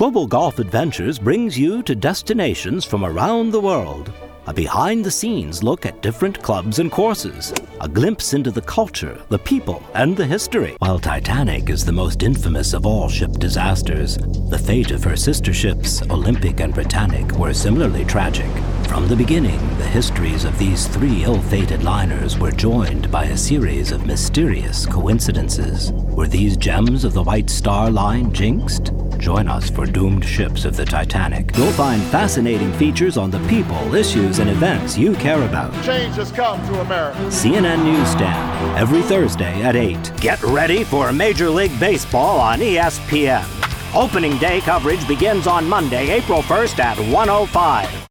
Global Golf Adventures brings you to destinations from around the world. A behind-the-scenes look at different clubs and courses. A glimpse into the culture, the people, and the history. While Titanic is the most infamous of all ship disasters, the fate of her sister ships, Olympic and Britannic, were similarly tragic. From the beginning, the histories of these three ill-fated liners were joined by a series of mysterious coincidences. Were these gems of the White Star Line jinxed? Join us for Doomed Ships of the Titanic. You'll find fascinating features on the people, issues, and events you care about. Change has come to America. CNN Newsstand, every Thursday at 8. Get ready for Major League Baseball on ESPN. Opening day coverage begins on Monday, April 1st at 1:05.